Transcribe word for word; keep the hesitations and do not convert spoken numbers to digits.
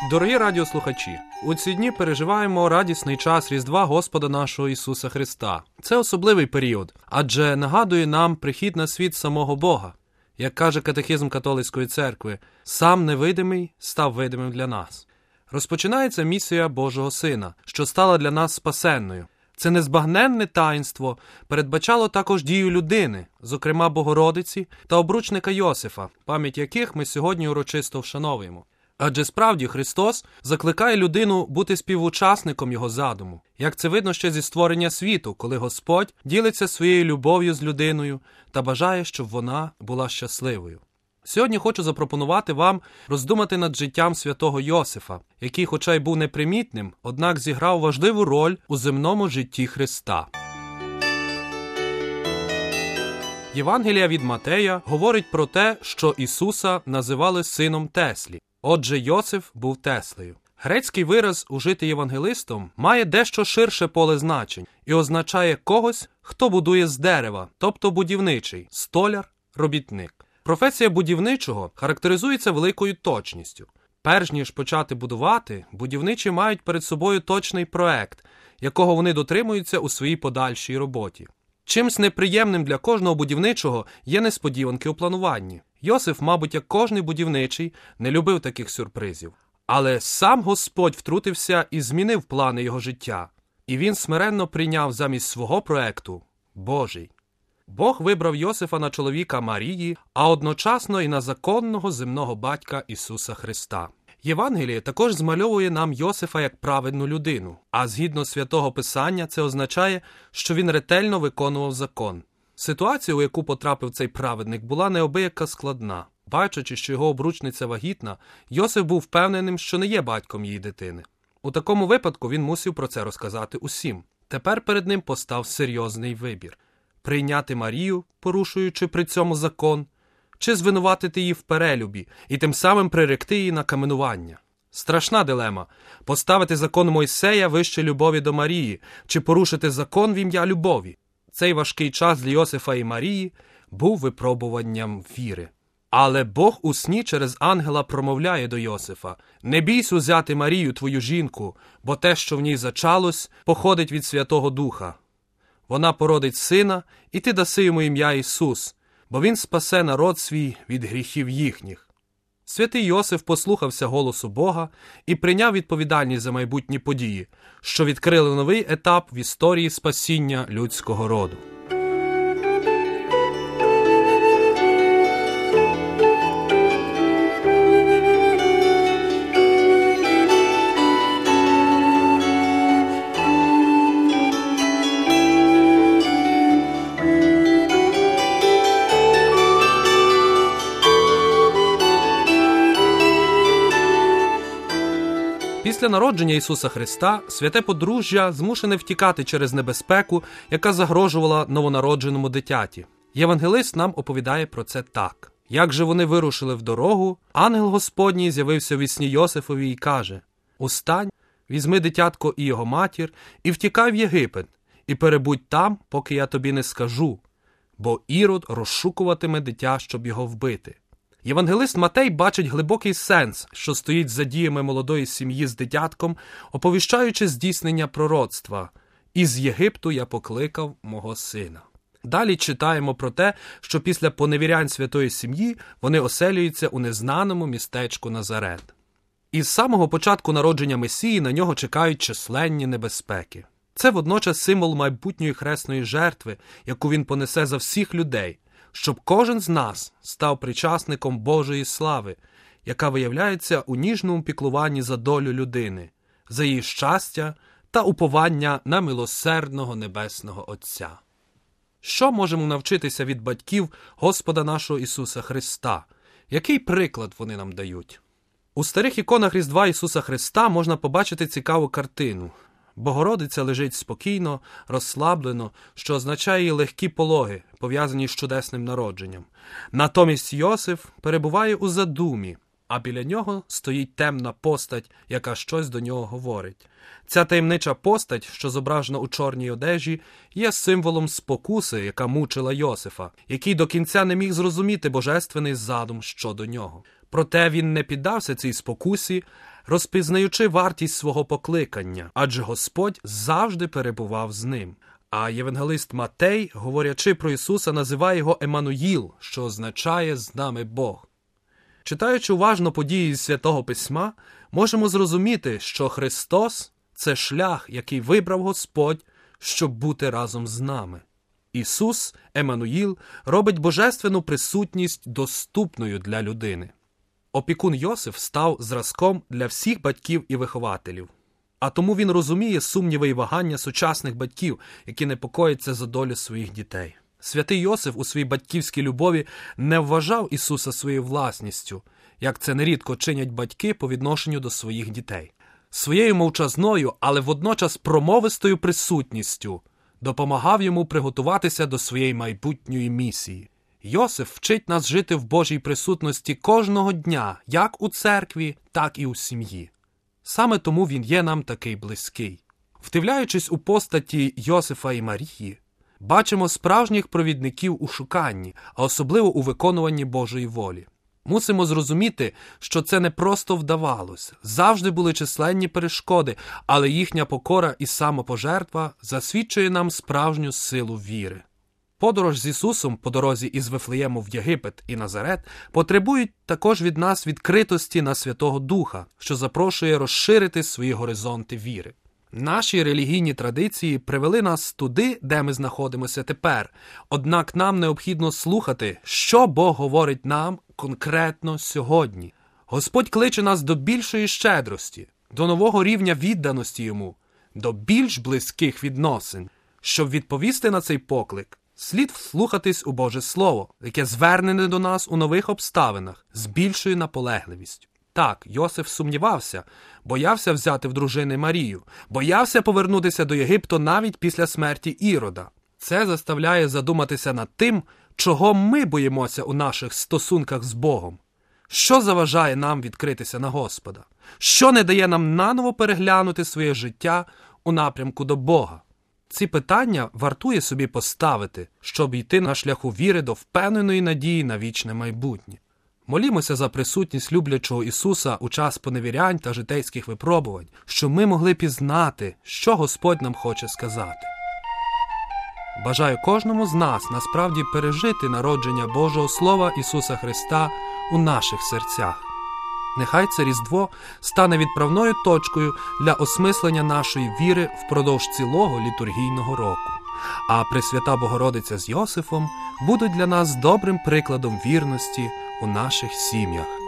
Дорогі радіослухачі, у ці дні переживаємо радісний час Різдва Господа нашого Ісуса Христа. Це особливий період, адже нагадує нам прихід на світ самого Бога. Як каже Катехизм Католицької церкви, сам невидимий став видимим для нас. Розпочинається місія Божого Сина, що стала для нас спасенною. Це незбагненне таїнство передбачало також дію людини, зокрема Богородиці та обручника Йосифа, пам'ять яких ми сьогодні урочисто вшановуємо. Адже справді Христос закликає людину бути співучасником Його задуму. Як це видно ще зі створення світу, коли Господь ділиться своєю любов'ю з людиною та бажає, щоб вона була щасливою. Сьогодні хочу запропонувати вам роздумати над життям святого Йосифа, який хоча й був непримітним, однак зіграв важливу роль у земному житті Христа. Євангелія від Матея говорить про те, що Ісуса називали сином Теслі. Отже, Йосиф був Теслею. Грецький вираз, ужитий євангелистом, має дещо ширше поле значень і означає когось, хто будує з дерева, тобто будівничий, столяр, робітник. Професія будівничого характеризується великою точністю. Перш ніж почати будувати, будівничі мають перед собою точний проект, якого вони дотримуються у своїй подальшій роботі. Чимсь неприємним для кожного будівничого є несподіванки у плануванні. Йосиф, мабуть, як кожний будівничий, не любив таких сюрпризів. Але сам Господь втрутився і змінив плани його життя. І він смиренно прийняв замість свого проекту Божий. Бог вибрав Йосифа на чоловіка Марії, а одночасно і на законного земного батька Ісуса Христа. Євангеліє також змальовує нам Йосифа як праведну людину, а згідно Святого Писання це означає, що він ретельно виконував закон. Ситуація, у яку потрапив цей праведник, була неабияка складна. Бачачи, що його обручниця вагітна, Йосиф був впевненим, що не є батьком її дитини. У такому випадку він мусив про це розказати усім. Тепер перед ним постав серйозний вибір. Прийняти Марію, порушуючи при цьому закон, чи звинуватити її в перелюбі і тим самим приректи її на каменування. Страшна дилема – поставити закон Мойсея вище любові до Марії, чи порушити закон в ім'я любові. Цей важкий час для Йосифа і Марії був випробуванням віри. Але Бог у сні через ангела промовляє до Йосифа: «Не бійся взяти Марію, твою жінку, бо те, що в ній зачалось, походить від Святого Духа. Вона породить сина, і ти даси йому ім'я Ісус, бо він спасе народ свій від гріхів їхніх». Святий Йосиф послухався голосу Бога і прийняв відповідальність за майбутні події, що відкрили новий етап в історії спасіння людського роду. Після народження Ісуса Христа святе подружжя змушене втікати через небезпеку, яка загрожувала новонародженому дитяті. Євангелист нам оповідає про це так. Як же вони вирушили в дорогу, ангел Господній з'явився в сні Йосифові і каже: «Устань, візьми дитятко і його матір, і втікай в Єгипет, і перебудь там, поки я тобі не скажу, бо Ірод розшукуватиме дитя, щоб його вбити». Євангелист Матей бачить глибокий сенс, що стоїть за діями молодої сім'ї з дитятком, оповіщаючи здійснення пророцтва: «Із Єгипту я покликав мого сина». Далі читаємо про те, що після поневірянь святої сім'ї вони оселюються у незнаному містечку Назарет. Із самого початку народження Месії на нього чекають численні небезпеки. Це водночас символ майбутньої хресної жертви, яку він понесе за всіх людей, щоб кожен з нас став причасником Божої слави, яка виявляється у ніжному піклуванні за долю людини, за її щастя та уповання на милосердного Небесного Отця. Що можемо навчитися від батьків Господа нашого Ісуса Христа? Який приклад вони нам дають? У старих іконах Різдва Ісуса Христа можна побачити цікаву картину. Богородиця лежить спокійно, розслаблено, що означає її легкі пологи, пов'язані з чудесним народженням. Натомість Йосиф перебуває у задумі, а біля нього стоїть темна постать, яка щось до нього говорить. Ця таємнича постать, що зображена у чорній одежі, є символом спокуси, яка мучила Йосифа, який до кінця не міг зрозуміти божественний задум щодо нього. Проте він не піддався цій спокусі, розпізнаючи вартість свого покликання, адже Господь завжди перебував з ним. А євангелист Матей, говорячи про Ісуса, називає його Еммануїл, що означає «з нами Бог». Читаючи уважно події Святого Письма, можемо зрозуміти, що Христос – це шлях, який вибрав Господь, щоб бути разом з нами. Ісус, Еммануїл, робить божественну присутність доступною для людини. Опікун Йосиф став зразком для всіх батьків і вихователів. А тому він розуміє сумніви і вагання сучасних батьків, які непокояться за долю своїх дітей. Святий Йосиф у своїй батьківській любові не вважав Ісуса своєю власністю, як це нерідко чинять батьки по відношенню до своїх дітей. Своєю мовчазною, але водночас промовистою присутністю допомагав йому приготуватися до своєї майбутньої місії. Йосиф вчить нас жити в Божій присутності кожного дня, як у церкві, так і у сім'ї. Саме тому він є нам такий близький. Вдивляючись у постаті Йосифа і Марії, бачимо справжніх провідників у шуканні, а особливо у виконуванні Божої волі. Мусимо зрозуміти, що це не просто вдавалось. Завжди були численні перешкоди, але їхня покора і самопожертва засвідчує нам справжню силу віри. Подорож з Ісусом по дорозі із Вифлеєму в Єгипет і Назарет потребують також від нас відкритості на Святого Духа, що запрошує розширити свої горизонти віри. Наші релігійні традиції привели нас туди, де ми знаходимося тепер, однак нам необхідно слухати, що Бог говорить нам конкретно сьогодні. Господь кличе нас до більшої щедрості, до нового рівня відданості Йому, до більш близьких відносин. Щоб відповісти на цей поклик, слід вслухатись у Боже Слово, яке звернене до нас у нових обставинах, з більшою наполегливістю. Так, Йосиф сумнівався, боявся взяти в дружини Марію, боявся повернутися до Єгипту навіть після смерті Ірода. Це заставляє задуматися над тим, чого ми боїмося у наших стосунках з Богом. Що заважає нам відкритися на Господа? Що не дає нам наново переглянути своє життя у напрямку до Бога? Ці питання вартує собі поставити, щоб йти на шляху віри до впевненої надії на вічне майбутнє. Молімося за присутність люблячого Ісуса у час поневірянь та житейських випробувань, щоб ми могли пізнати, що Господь нам хоче сказати. Бажаю кожному з нас насправді пережити народження Божого Слова Ісуса Христа у наших серцях. Нехай це Різдво стане відправною точкою для осмислення нашої віри впродовж цілого літургійного року. А Пресвята Богородиця з Йосифом будуть для нас добрим прикладом вірності у наших сім'ях.